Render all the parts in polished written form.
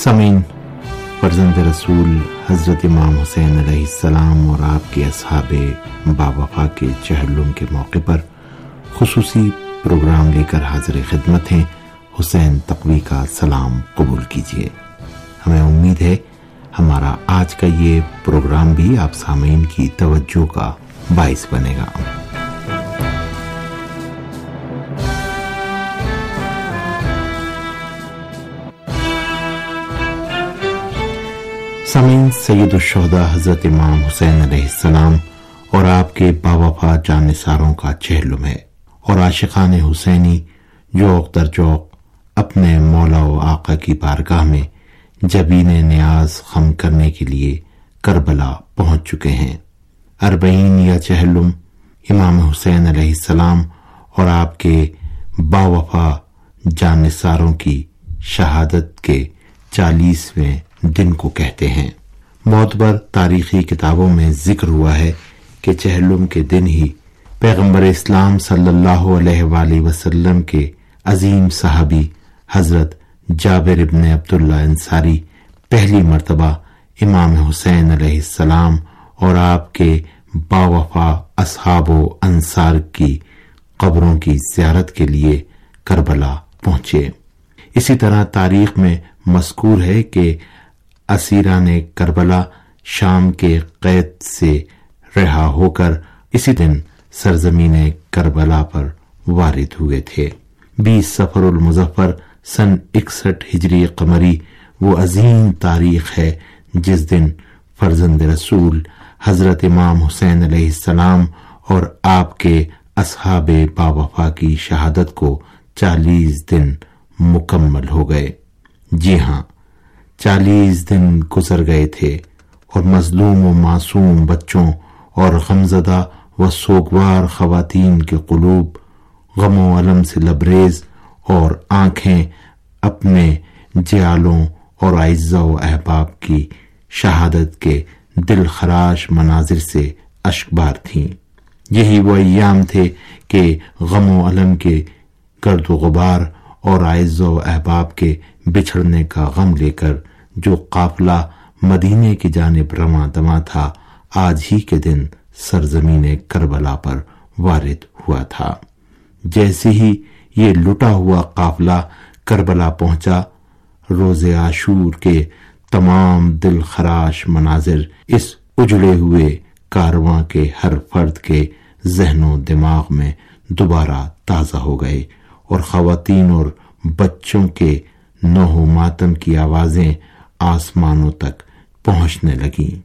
سامعین، فرزند رسول حضرت امام حسین علیہ السلام اور آپ کے اصحاب باوفا کے چہلم کے موقع پر خصوصی پروگرام لے کر حاضر خدمت ہیں۔ حسین تقوی کا سلام قبول کیجیے۔ ہمیں امید ہے ہمارا آج کا یہ پروگرام بھی آپ سامعین کی توجہ کا باعث بنے گا۔ سامعین، سید الشہداء حضرت امام حسین علیہ السلام اور آپ کے باوفا جانثاروں کا چہلم ہے، اور عاشقان حسینی جوق در جوق اپنے مولا و آقا کی بارگاہ میں جبین نیاز خم کرنے کے لیے کربلا پہنچ چکے ہیں۔ 40 یا چہلم امام حسین علیہ السلام اور آپ کے باوفا جانثاروں کی شہادت کے 40ویں دن کو کہتے ہیں۔ معتبر تاریخی کتابوں میں ذکر ہوا ہے کہ چہلم کے دن ہی پیغمبر اسلام صلی اللہ علیہ وآلہ وسلم کے عظیم صحابی حضرت جابر ابن عبداللہ انصاری پہلی مرتبہ امام حسین علیہ السلام اور آپ کے باوفا اصحاب و انصار کی قبروں کی زیارت کے لیے کربلا پہنچے۔ اسی طرح تاریخ میں مذکور ہے کہ اسیران کربلا شام کے قید سے رہا ہو کر اسی دن سرزمین کربلا پر وارد ہوئے تھے۔ 20 صفر المظفر سن 61 ہجری قمری وہ عظیم تاریخ ہے جس دن فرزند رسول حضرت امام حسین علیہ السلام اور آپ کے اصحاب باوفا کی شہادت کو 40 دن مکمل ہو گئے۔ جی ہاں، 40 دن گزر گئے تھے اور مظلوم و معصوم بچوں اور غمزدہ و سوگوار خواتین کے قلوب غم و الم سے لبریز اور آنکھیں اپنے جیالوں اور اعزاء و احباب کی شہادت کے دل خراش مناظر سے اشکبار تھیں۔ یہی وہ ایام تھے کہ غم و الم کے گرد و غبار اور اعزاء و احباب کے بچھڑنے کا غم لے کر جو قافلہ مدینے کی جانب رواں دواں تھا، آج ہی کے دن سرزمین کربلا پر وارد ہوا تھا۔ جیسے ہی یہ لٹا ہوا قافلہ کربلا پہنچا، روز عاشور کے تمام دل خراش مناظر اس اجڑے ہوئے کارواں کے ہر فرد کے ذہن و دماغ میں دوبارہ تازہ ہو گئے، اور خواتین اور بچوں کے نوح و ماتم کی آوازیں آسمانوں تک پہنچنے لگیں۔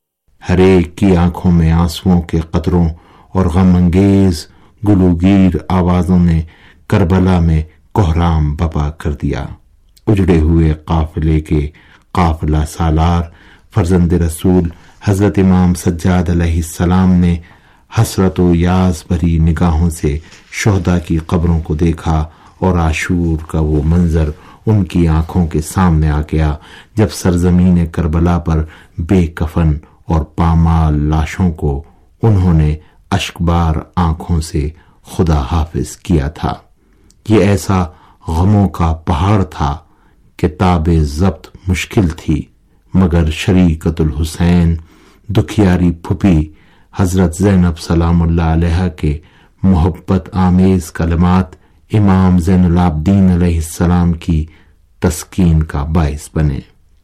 ہر ایک کی آنکھوں میں آنسوؤں کے قطروں اور غم انگیز گلوگیر آوازوں نے کربلا میں کوہرام بپا کر دیا۔ اجڑے ہوئے قافلے کے قافلہ سالار فرزند رسول حضرت امام سجاد علیہ السلام نے حسرت و یاس بھری نگاہوں سے شہداء کی قبروں کو دیکھا، اور عاشور کا وہ منظر ان کی آنکھوں کے سامنے آ گیا جب سرزمین کربلا پر بے کفن اور پامال لاشوں کو انہوں نے اشکبار آنکھوں سے خدا حافظ کیا تھا۔ یہ ایسا غموں کا پہاڑ تھا کہ تاب ضبط مشکل تھی، مگر شریکت الحسین دکھیاری پھپھی حضرت زینب سلام اللہ علیہ کے محبت آمیز کلمات امام زین العابدین علیہ السلام کی تسکین کا باعث بنے۔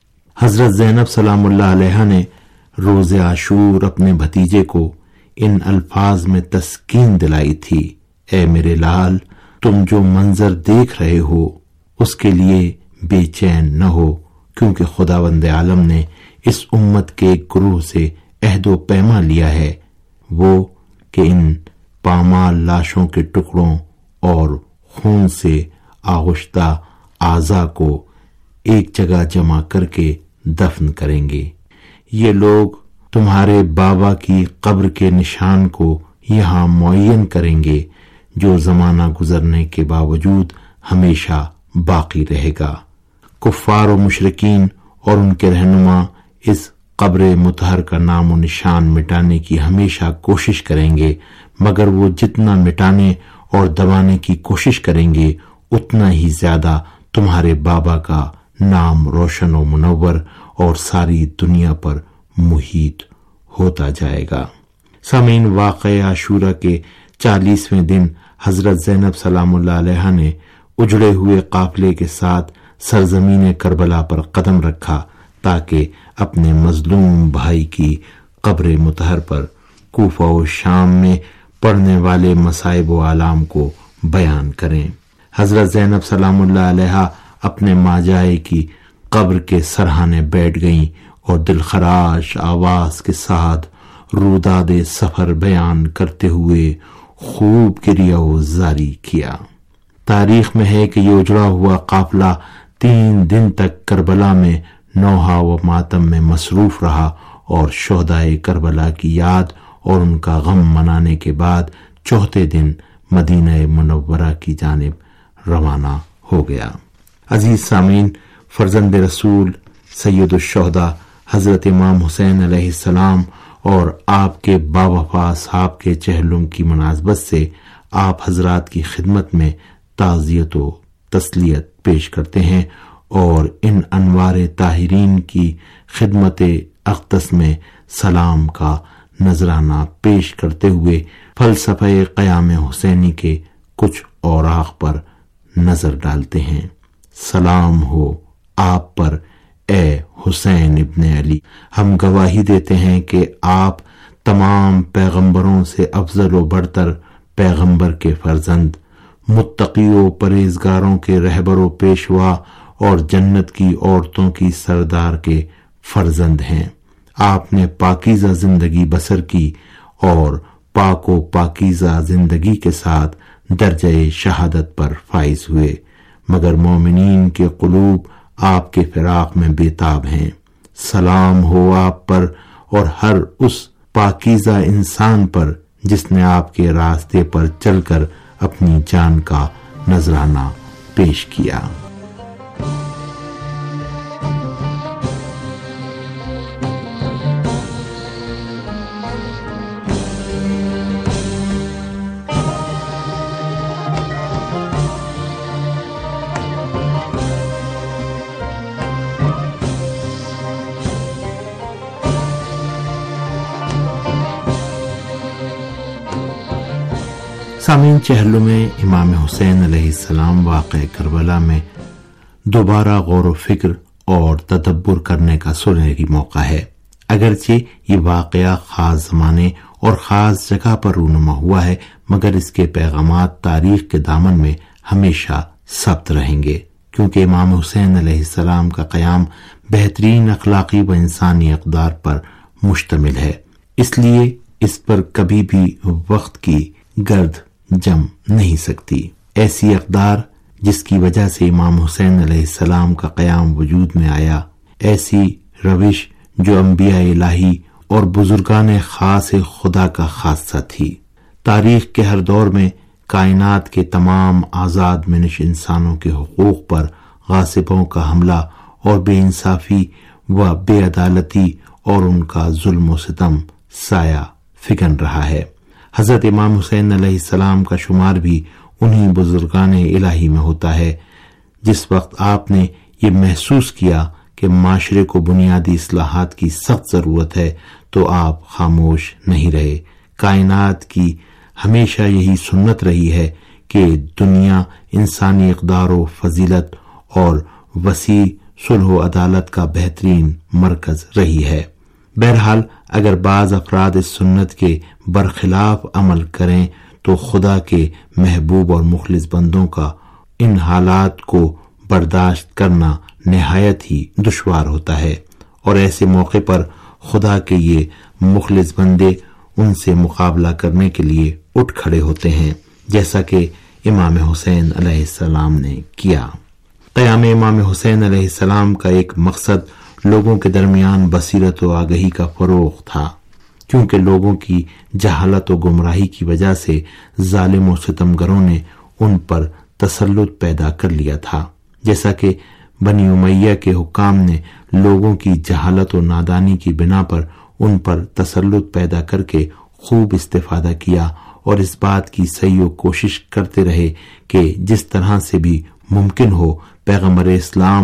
حضرت زینب سلام اللہ علیہ نے روز عاشور اپنے بھتیجے کو ان الفاظ میں تسکین دلائی تھی: اے میرے لال، تم جو منظر دیکھ رہے ہو اس کے لیے بے چین نہ ہو، کیونکہ خداوند عالم نے اس امت کے گروہ سے عہد و پیما لیا ہے، وہ کہ ان پامال لاشوں کے ٹکڑوں اور خون سے آغشتہ اعضاء کو ایک جگہ جمع کر کے دفن کریں گے۔ یہ لوگ تمہارے بابا کی قبر کے نشان کو یہاں معین کریں گے، جو زمانہ گزرنے کے باوجود ہمیشہ باقی رہے گا۔ کفار و مشرکین اور ان کے رہنما اس قبر مطہر کا نام و نشان مٹانے کی ہمیشہ کوشش کریں گے، مگر وہ جتنا مٹانے اور دبانے کی کوشش کریں گے اتنا ہی زیادہ تمہارے بابا کا नाम रोशन व मुनव्वर और सारी दुनिया पर मुहीत होता जाएगा। सामीन, वाक़या आशूरा के 40वें दिन हजरत ज़ैनब सलामुल्लाह अलैहा ने उजड़े हुए काफिले के साथ सरजमीन करबला पर कदम रखा ताकि अपने मजलूम भाई की कब्र मुतहर पर कूफा और शाम में पढ़ने वाले मसाइब व आलाम को बयान करें। हजरत ज़ैनब सलामुल्लाह अलैहा अपने माजाए की कब्र के सरहाने बैठ गईं और दिलखराश आवाज के साथ रूदादे सफर बयान करते हुए खूब गिरिया जारी किया। तारीख में है कि ये उजड़ा हुआ काफिला 3 दिन तक करबला में नौहा व मातम में मसरूफ रहा और शोहदाए करबला की याद और उनका गम मनाने के बाद चौथे दिन मदीना मुनव्वरा की जानिब रवाना हो गया। अजीज सामीन, फर्जंद रसूल सैयदुश्शोहदा हजरत इमाम हुसैन अलैहिस्सलाम और आपके बावफा साहब के चहलुम की मुनासबत से आप हजरात की खिदमत में ताज़ियत व तस्लियत पेश करते हैं और इन अनवार ताहिरीन की खिदमत अक़दस में सलाम का नजराना पेश करते हुए फलसफे क़याम हुसैनी के कुछ औराक़ पर नजर डालते हैं। सलाम हो आप पर ए हुसैन इब्ने अली, हम गवाही देते हैं कि आप तमाम पैगंबरों से अफजल व बढ़तर पैगंबर के फर्जंद, मुत्तकी व परहेजगारों के रहबर व पेशवा और जन्नत की औरतों की सरदार के फर्जंद हैं। आपने पाकीज़ा जिंदगी बसर की और पाको पाकीज़ा जिंदगी के साथ दर्जे शहादत पर फाइज हुए, मगर मोमिनीन के कुलूब आपके फिराक में बेताब हैं। सलाम हो आप पर और हर उस पाकीज़ा इंसान पर जिसने आपके रास्ते पर चलकर अपनी जान का नजराना पेश किया। सामीन, चहलु में इमाम हुसैन अलैहिस्सलाम वाक़े करबला में दोबारा गौर व फिक्र और तदब्बुर करने का सुनहरी मौका है। अगरचे ये वाक़या खास ज़माने और ख़ास जगह पर रूनुमा हुआ है, मगर इसके पैगामात तारीख के दामन में हमेशा सब्त रहेंगे, क्योंकि इमाम हुसैन अलैहिस्सलाम का क़याम बेहतरीन अखलाकी व इंसानी अक़दार पर मुश्तमिल है। इसलिए इस पर कभी भी वक्त की गर्द जम नहीं सकती। ऐसी अक़दार जिसकी वजह से इमाम हुसैन अलैहिस्सलाम का क़याम वजूद में आया, ऐसी रविश जो अंबिया इलाही और बुजुर्गान खास खुदा का खासा थी। तारीख के हर दौर में कायनात के तमाम आज़ाद मिनश इंसानों के हुकूक पर गासिबों का हमला और बेइंसाफी व बेअदालती और उनका जुल्म व सितम साया फिगन रहा है। हजरत इमाम हुसैन अलैहिस्सलाम का शुमार भी उन्हीं बुजुर्गान इलाही में होता है। जिस वक्त आपने ये महसूस किया कि माशरे को बुनियादी इस्लाहात की सख्त जरूरत है, तो आप खामोश नहीं रहे। कायनात की हमेशा यही सुन्नत रही है कि दुनिया इंसानी इक़दार व फजीलत और वसी सुलह व अदालत का बेहतरीन मरकज रही है। बहरहाल अगर बाज अफराद इस सुन्नत के बरखिलाफ अमल करें तो खुदा के महबूब और मुखलिस बंदों का इन हालात को बर्दाश्त करना निहायत ही दुश्वार होता है, और ऐसे मौके पर खुदा के ये मुखलिस बंदे उनसे मुकाबला करने के लिए उठ खड़े होते हैं, जैसा कि इमाम हुसैन अलैहिस्सलाम ने किया। क़याम इमाम हुसैन अलैहिस्सलाम का एक मकसद लोगों के दरमियान बसीरत व आगही का फरोग था, क्योंकि लोगों की जहालत व गुमराही की वजह से जालिम व सितमगरों ने उन पर तसल्लुत पैदा कर लिया था। जैसा कि बनी उमैया के हुक्काम ने लोगों की जहालत व नादानी की बिना पर उन पर तसल्लुत पैदा करके खूब इस्तेफादा किया और इस बात की सही कोशिश करते रहे कि जिस तरह से भी मुमकिन हो पैगंबर इस्लाम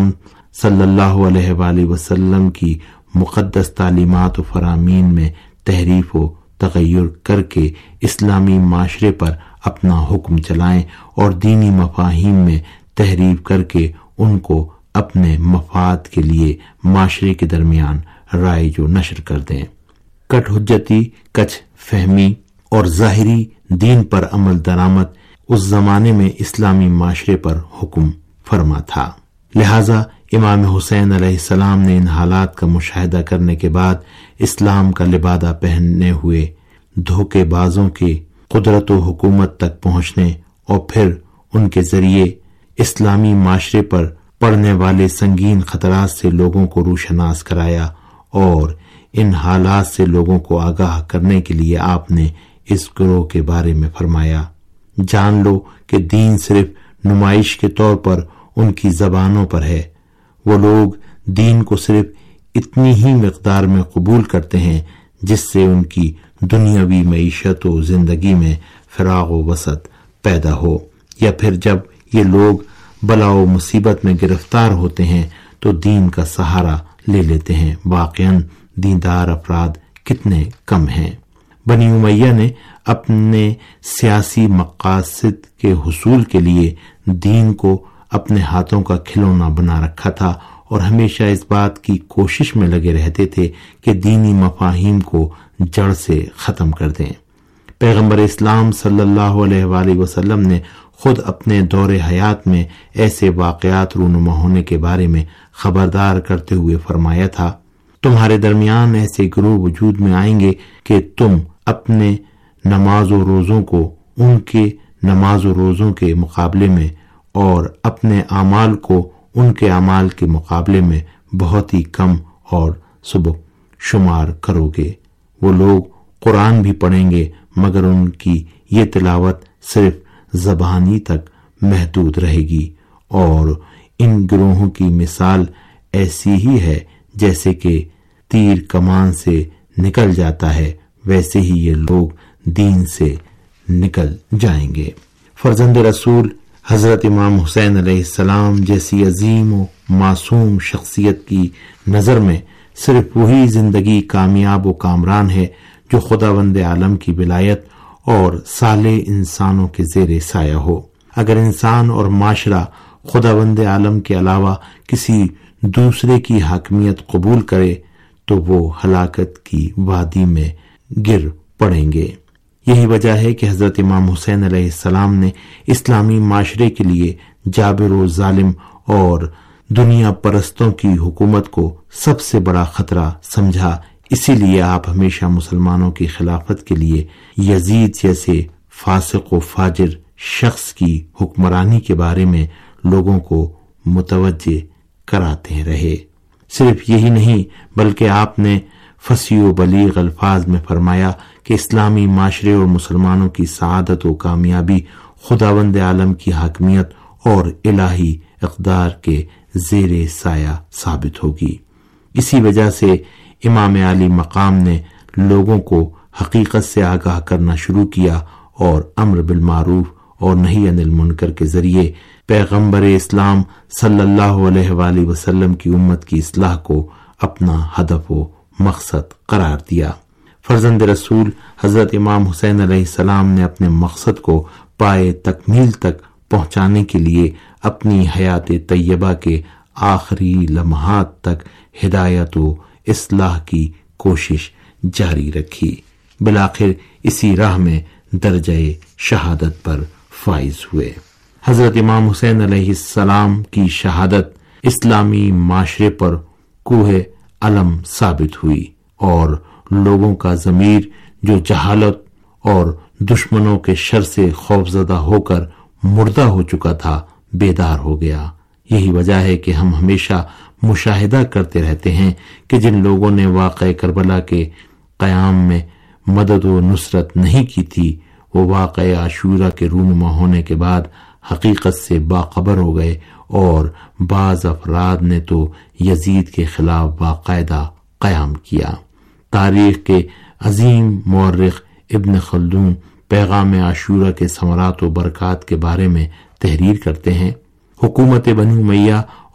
صلی اللہ علیہ وآلہ وسلم کی مقدس تعلیمات و فرامین میں تحریف و تغیر کر کے اسلامی معاشرے پر اپنا حکم چلائیں اور دینی مفاہیم میں تحریف کر کے ان کو اپنے مفاد کے لیے معاشرے کے درمیان رائج و نشر کر دیں۔ کٹ حجتی، کچھ فہمی اور ظاہری دین پر عمل درآمد اس زمانے میں اسلامی معاشرے پر حکم فرما تھا۔ لہذا امام حسین علیہ السلام نے ان حالات کا مشاہدہ کرنے کے بعد اسلام کا لبادہ پہننے ہوئے دھوکے بازوں کے قدرت و حکومت تک پہنچنے اور پھر ان کے ذریعے اسلامی معاشرے پر پڑنے والے سنگین خطرات سے لوگوں کو روشناس کرایا، اور ان حالات سے لوگوں کو آگاہ کرنے کے لیے آپ نے اس گروہ کے بارے میں فرمایا، جان لو کہ دین صرف نمائش کے طور پر ان کی زبانوں پر ہے۔ وہ لوگ دین کو صرف اتنی ہی مقدار میں قبول کرتے ہیں جس سے ان کی دنیاوی معیشت و زندگی میں فراغ و وسعت پیدا ہو، یا پھر جب یہ لوگ بلا و مصیبت میں گرفتار ہوتے ہیں تو دین کا سہارا لے لیتے ہیں۔ واقعاً دیندار افراد کتنے کم ہیں۔ بنی امیہ نے اپنے سیاسی مقاصد کے حصول کے لیے دین کو اپنے ہاتھوں کا کھلونا بنا رکھا تھا اور ہمیشہ اس بات کی کوشش میں لگے رہتے تھے کہ دینی مفاہیم کو جڑ سے ختم کر دیں۔ پیغمبر اسلام صلی اللہ علیہ وآلہ وسلم نے خود اپنے دور حیات میں ایسے واقعات رونما ہونے کے بارے میں خبردار کرتے ہوئے فرمایا تھا، تمہارے درمیان ایسے گروہ وجود میں آئیں گے کہ تم اپنے نماز و روزوں کو ان کے نماز و روزوں کے مقابلے میں اور اپنے اعمال کو ان کے اعمال کے مقابلے میں بہت ہی کم اور سبک شمار کرو گے۔ وہ لوگ قرآن بھی پڑھیں گے مگر ان کی یہ تلاوت صرف زبانی تک محدود رہے گی، اور ان گروہوں کی مثال ایسی ہی ہے جیسے کہ تیر کمان سے نکل جاتا ہے، ویسے ہی یہ لوگ دین سے نکل جائیں گے۔ فرزند رسول حضرت امام حسین علیہ السلام جیسی عظیم و معصوم شخصیت کی نظر میں صرف وہی زندگی کامیاب و کامران ہے جو خداوند عالم کی ولایت اور صالح انسانوں کے زیر سایہ ہو۔ اگر انسان اور معاشرہ خداوند عالم کے علاوہ کسی دوسرے کی حاکمیت قبول کرے تو وہ ہلاکت کی وادی میں گر پڑیں گے۔ یہی وجہ ہے کہ حضرت امام حسین علیہ السلام نے اسلامی معاشرے کے لیے جابر و ظالم اور دنیا پرستوں کی حکومت کو سب سے بڑا خطرہ سمجھا۔ اسی لیے آپ ہمیشہ مسلمانوں کی خلافت کے لیے یزید جیسے فاسق و فاجر شخص کی حکمرانی کے بارے میں لوگوں کو متوجہ کراتے رہے۔ صرف یہی نہیں بلکہ آپ نے فصیح و بلیغ الفاظ میں فرمایا کہ اسلامی معاشرے اور مسلمانوں کی سعادت و کامیابی خداوند عالم کی حاکمیت اور الہی اقدار کے زیر سایہ ثابت ہوگی۔ اسی وجہ سے امام عالی مقام نے لوگوں کو حقیقت سے آگاہ کرنا شروع کیا اور امر بالمعروف اور نہی عن المنکر کے ذریعے پیغمبر اسلام صلی اللہ علیہ وآلہ وسلم کی امت کی اصلاح کو اپنا ہدف و مقصد قرار دیا۔ فرزند رسول حضرت امام حسین علیہ السلام نے اپنے مقصد کو پائے تکمیل تک پہنچانے کے لیے اپنی حیات طیبہ کے آخری لمحات تک ہدایت و اصلاح کی کوشش جاری رکھی۔ بالآخر اسی راہ میں درجہ شہادت پر فائز ہوئے۔ حضرت امام حسین علیہ السلام کی شہادت اسلامی معاشرے پر کوہ علم ثابت ہوئی اور لوگوں کا ضمیر جو جہالت اور دشمنوں کے شر سے خوفزدہ ہو کر مردہ ہو چکا تھا بیدار ہو گیا۔ یہی وجہ ہے کہ ہم ہمیشہ مشاہدہ کرتے رہتے ہیں کہ جن لوگوں نے واقعہ کربلا کے قیام میں مدد و نصرت نہیں کی تھی وہ واقعہ عاشورہ کے رونما ہونے کے بعد حقیقت سے باخبر ہو گئے، اور بعض افراد نے تو یزید کے خلاف باقاعدہ قیام کیا۔ تاریخ کے عظیم مورخ ابن خلدون پیغام عاشورہ کے ثمرات و برکات کے بارے میں تحریر کرتے ہیں۔ حکومت بنی امیہ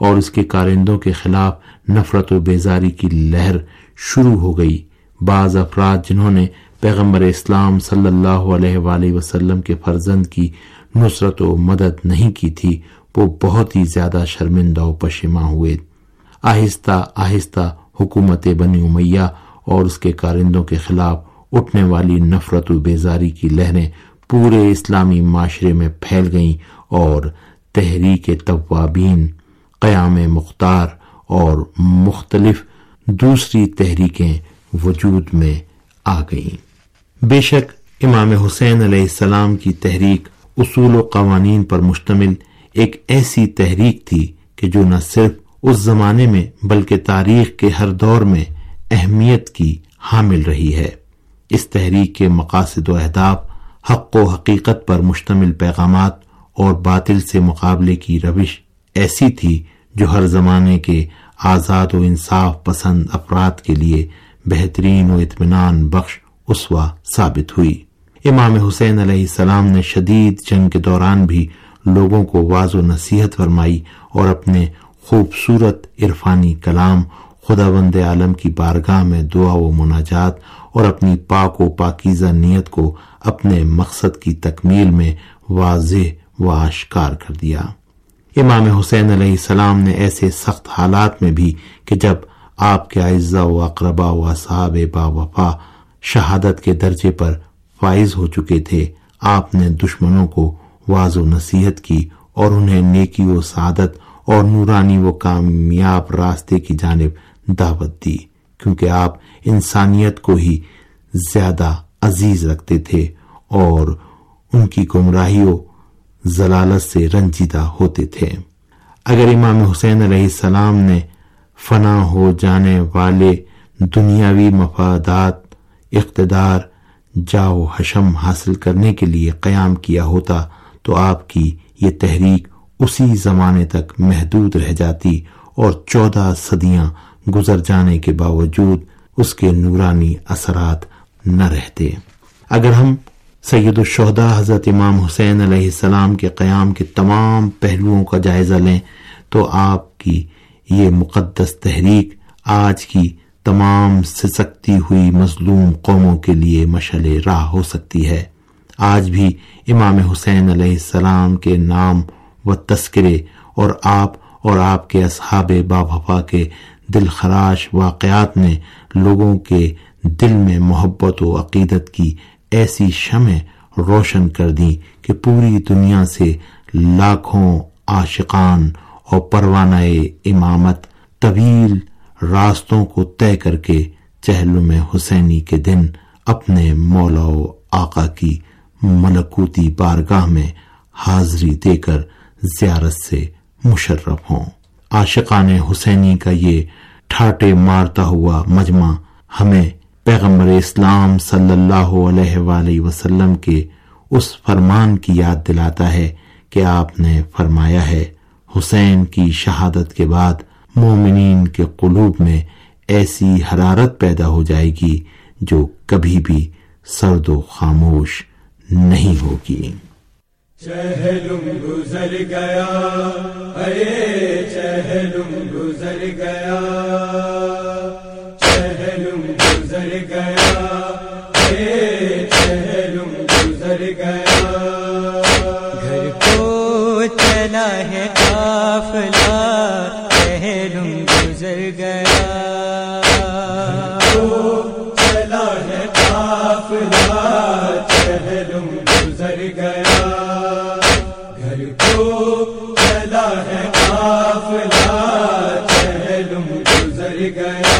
اور اس کے کارندوں کے خلاف نفرت و بیزاری کی لہر شروع ہو گئی۔ بعض افراد جنہوں نے پیغمبر اسلام صلی اللہ علیہ وآلہ وسلم کے فرزند کی نصرت و مدد نہیں کی تھی، وہ بہت ہی زیادہ شرمندہ و پشیماں ہوئے۔ آہستہ آہستہ حکومت بنی امیہ اور اس کے کارندوں کے خلاف اٹھنے والی نفرت و بیزاری کی لہریں پورے اسلامی معاشرے میں پھیل گئیں اور تحریک توابین، قیام مختار اور مختلف دوسری تحریکیں وجود میں آ گئیں۔ بے شک امام حسین علیہ السلام کی تحریک اصول و قوانین پر مشتمل ایک ایسی تحریک تھی کہ جو نہ صرف اس زمانے میں بلکہ تاریخ کے ہر دور میں اہمیت کی حامل رہی ہے۔ اس تحریک کے مقاصد و اہداف حق و حقیقت پر مشتمل پیغامات اور باطل سے مقابلے کی روش ایسی تھی جو ہر زمانے کے آزاد و انصاف پسند افراد کے لیے بہترین و اطمینان بخش اسوہ ثابت ہوئی۔ امام حسین علیہ السلام نے شدید جنگ کے دوران بھی لوگوں کو واعظ و نصیحت فرمائی اور اپنے خوبصورت عرفانی کلام، خداوند عالم کی بارگاہ میں دعا و مناجات اور اپنی پاک و پاکیزہ نیت کو اپنے مقصد کی تکمیل میں واضح و آشکار کر دیا۔ امام حسین علیہ السلام نے ایسے سخت حالات میں بھی کہ جب آپ کے اعزاء و اقربا و اصحاب با وفا شہادت کے درجے پر فائز ہو چکے تھے، آپ نے دشمنوں کو واعظ و نصیحت کی اور انہیں نیکی و سعادت اور نورانی و کامیاب راستے کی جانب دعوت دی، کیونکہ آپ انسانیت کو ہی زیادہ عزیز رکھتے تھے اور ان کی گمراہی و ضلالت سے رنجیدہ ہوتے تھے۔ اگر امام حسین علیہ السلام نے فنا ہو جانے والے دنیاوی مفادات، اقتدار، جاہ و حشم حاصل کرنے کے لیے قیام کیا ہوتا تو آپ کی یہ تحریک اسی زمانے تک محدود رہ جاتی اور 14 صدیاں گزر جانے کے باوجود اس کے نورانی اثرات نہ رہتے۔ اگر ہم سید الشہداء حضرت امام حسین علیہ السلام کے قیام کے تمام پہلوؤں کا جائزہ لیں تو آپ کی یہ مقدس تحریک آج کی تمام سسکتی ہوئی مظلوم قوموں کے لیے مشعل راہ ہو سکتی ہے۔ آج بھی امام حسین علیہ السلام کے نام و تذکرے اور آپ کے اصحاب با وفا کے دل خراش واقعات نے لوگوں کے دل میں محبت و عقیدت کی ایسی شمع روشن کر دی کہ پوری دنیا سے لاکھوں عاشقان اور پروانہ امامت طویل راستوں کو طے کر کے چہلم حسینی کے دن اپنے مولا و آقا کی ملکوتی بارگاہ میں حاضری دے کر زیارت سے مشرف ہوں۔ عاشقان حسینی کا یہ ٹھاٹے مارتا ہوا مجمع ہمیں پیغمبر اسلام صلی اللہ علیہ وآلہ وسلم کے اس فرمان کی یاد دلاتا ہے کہ آپ نے فرمایا ہے، حسین کی شہادت کے بعد مومنین کے قلوب میں ایسی حرارت پیدا ہو جائے گی جو کبھی بھی سرد و خاموش نہیں ہوگی۔ چہلم گزر گیا، اے چہلم گزر گیا، چہلم گزر گیا، اے چہلم گزر گیا، گھر کو چلا ہے قافلہ، چہلم گزر گیا، چلا ہے قافلہ، چہلم گزر گیا، گھر کو چلا ہے قافلہ، چہلم گزر گیا،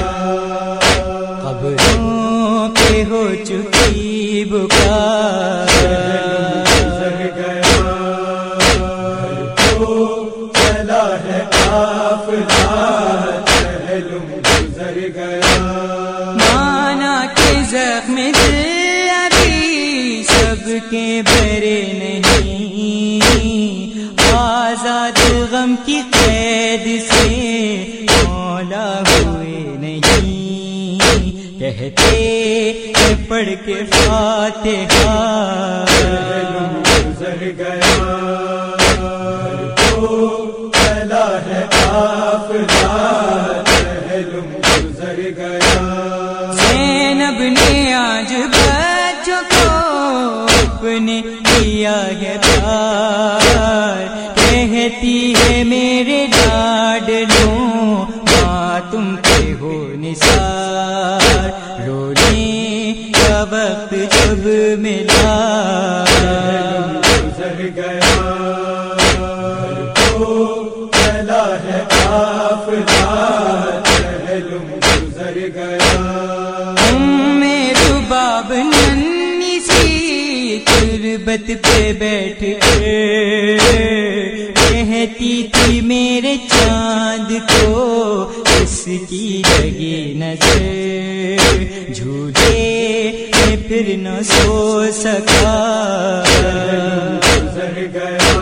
قبروں پہ ہو چکی بکا، چہلم گزر گیا، گھر کو چلا ہے قافلہ، چہلم گزر گیا، مانا کے زخم دل ابھی سب کے بھرے نہیں، آزاد غم کی قید سے مولا ہوئے نہیں، کہتے پڑھ کے فاتحہ، چہلم گزر گیا، گھر کو چلا ہے کیا ہے پیار، کہتی ہے میرے لاڈلوں ماں تم پہ ہو نثار، رونے کا وقت جب ملا گزر گیا تو چلا ہے قافلہ، چہلم گزر گیا رباب ننھی سی تربت پہ بیٹھ کے کہتی تھی میرے چاند کو اس کی لگی نظر، جھولے میں پھر نہ سو سکا گزر گیا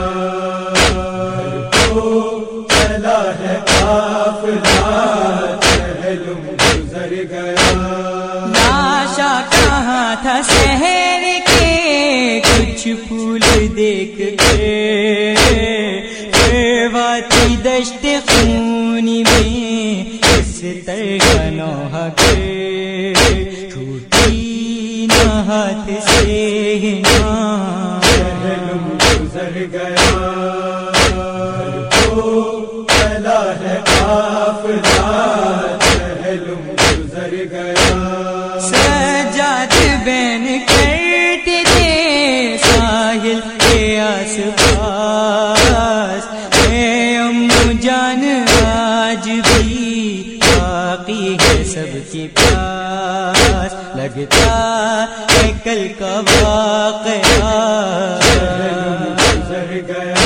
تو چلا ہے قافلہ، چہلم گزر گیا لاشا کہاں تھا شہر کے کچھ پھول دیکھ کے، واتی دشت خونی میں اس طرح نوح کے، ٹوٹی نہ ہاتھ سے نہ چہلم گزر گیا تو چلا ہے قافلہ، چہلم گزر گیا سجاد بین کرتے تھے ساحل کے آس پاس، اے امو جان آج بھی باقی ہے سب کے پاس، لگتا ہے کل کا واقعہ چہلم گزر گیا